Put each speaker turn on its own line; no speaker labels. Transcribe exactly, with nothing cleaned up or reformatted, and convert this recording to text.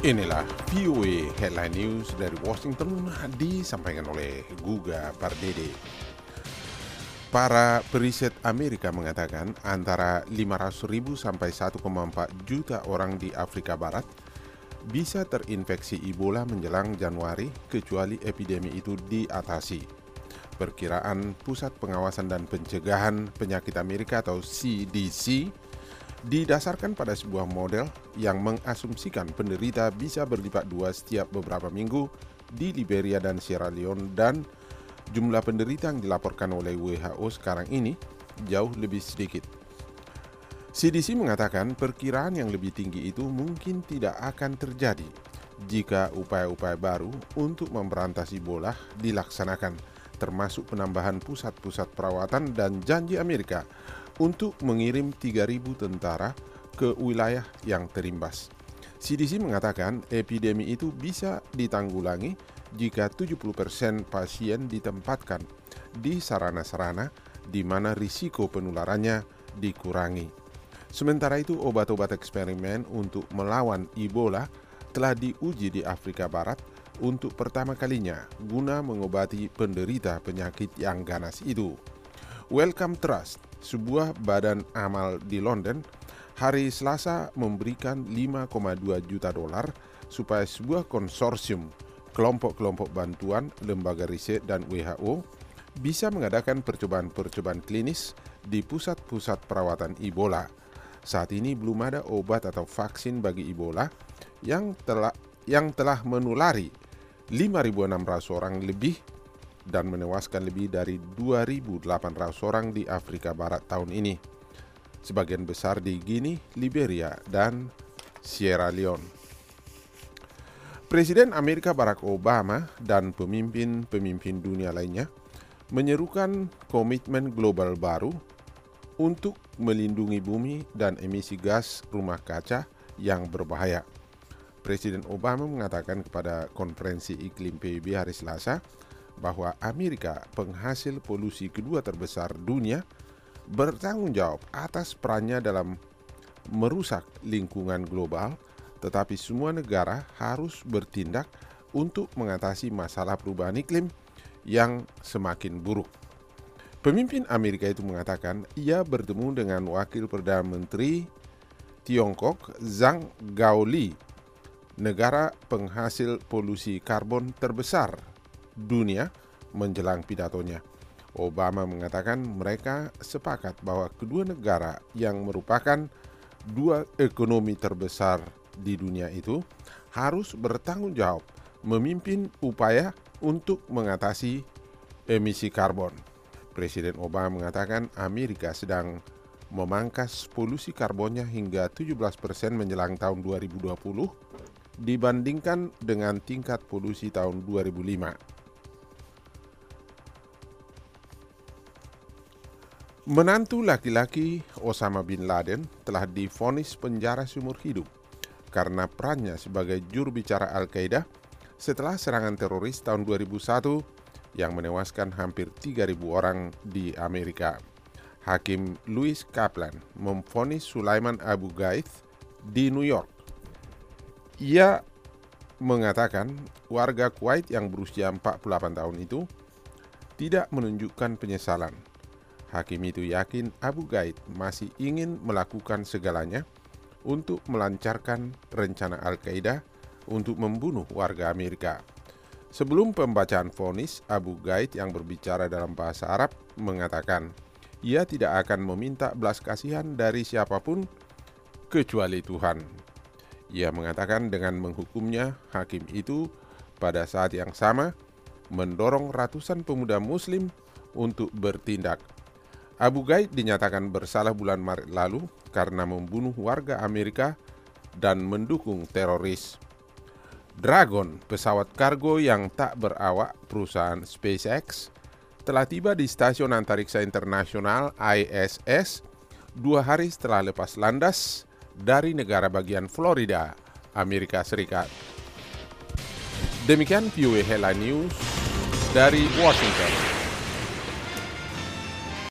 Inilah V O A Headline News dari Washington, disampaikan oleh Guga Pardede. Para periset Amerika mengatakan antara lima ratus ribu sampai satu koma empat juta orang di Afrika Barat bisa terinfeksi Ebola menjelang Januari kecuali epidemi itu diatasi. Perkiraan Pusat Pengawasan dan Pencegahan Penyakit Amerika atau C D C didasarkan pada sebuah model yang mengasumsikan penderita bisa berlipat dua setiap beberapa minggu di Liberia dan Sierra Leone, dan jumlah penderita yang dilaporkan oleh W H O sekarang ini jauh lebih sedikit. C D C mengatakan perkiraan yang lebih tinggi itu mungkin tidak akan terjadi jika upaya-upaya baru untuk memberantas Ebola dilaksanakan, termasuk penambahan pusat-pusat perawatan dan janji Amerika untuk mengirim tiga ribu tentara ke wilayah yang terimbas. C D C mengatakan epidemi itu bisa ditanggulangi jika tujuh puluh persen pasien ditempatkan di sarana-sarana di mana risiko penularannya dikurangi. Sementara itu, obat-obat eksperimen untuk melawan Ebola telah diuji di Afrika Barat untuk pertama kalinya guna mengobati penderita penyakit yang ganas itu. Wellcome Trust, sebuah badan amal di London, hari Selasa memberikan lima koma dua juta dolar supaya sebuah konsorsium kelompok-kelompok bantuan, lembaga riset dan W H O bisa mengadakan percobaan-percobaan klinis di pusat-pusat perawatan Ebola. Saat ini belum ada obat atau vaksin bagi Ebola yang telah yang telah menulari lima ribu enam ratus orang lebih dan menewaskan lebih dari dua ribu delapan ratus orang di Afrika Barat tahun ini. Sebagian besar di Guinea, Liberia, dan Sierra Leone. Presiden Amerika Barack Obama dan pemimpin-pemimpin dunia lainnya menyerukan komitmen global baru untuk melindungi bumi dan emisi gas rumah kaca yang berbahaya. Presiden Obama mengatakan kepada konferensi iklim P B B hari Selasa bahwa Amerika, penghasil polusi kedua terbesar dunia, bertanggung jawab atas perannya dalam merusak lingkungan global, tetapi semua negara harus bertindak untuk mengatasi masalah perubahan iklim yang semakin buruk. Pemimpin Amerika itu mengatakan ia bertemu dengan Wakil Perdana Menteri Tiongkok Zhang Gaoli, negara penghasil polusi karbon terbesar dunia, menjelang pidatonya. Obama mengatakan mereka sepakat bahwa kedua negara yang merupakan dua ekonomi terbesar di dunia itu harus bertanggung jawab memimpin upaya untuk mengatasi emisi karbon. Presiden Obama mengatakan Amerika sedang memangkas polusi karbonnya hingga tujuh belas persen menjelang tahun dua ribu dua puluh dibandingkan dengan tingkat polusi tahun dua ribu lima. Menantu laki-laki Osama bin Laden telah divonis penjara seumur hidup karena perannya sebagai juru bicara Al-Qaeda setelah serangan teroris tahun dua ribu satu yang menewaskan hampir tiga ribu orang di Amerika. Hakim Louis Kaplan memvonis Sulaiman Abu Ghaith di New York. Ia mengatakan warga Kuwait yang berusia empat puluh delapan tahun itu tidak menunjukkan penyesalan. Hakim itu yakin Abu Ghaith masih ingin melakukan segalanya untuk melancarkan rencana Al-Qaeda untuk membunuh warga Amerika. Sebelum pembacaan vonis, Abu Ghaith yang berbicara dalam bahasa Arab mengatakan ia tidak akan meminta belas kasihan dari siapapun kecuali Tuhan. Ia mengatakan dengan menghukumnya, hakim itu pada saat yang sama mendorong ratusan pemuda Muslim untuk bertindak. Abu Ghaith dinyatakan bersalah bulan Maret lalu karena membunuh warga Amerika dan mendukung teroris. Dragon, pesawat kargo yang tak berawak perusahaan SpaceX, telah tiba di Stasiun Antariksa Internasional I S S dua hari setelah lepas landas dari negara bagian Florida, Amerika Serikat. Demikian V O A Headline News dari Washington.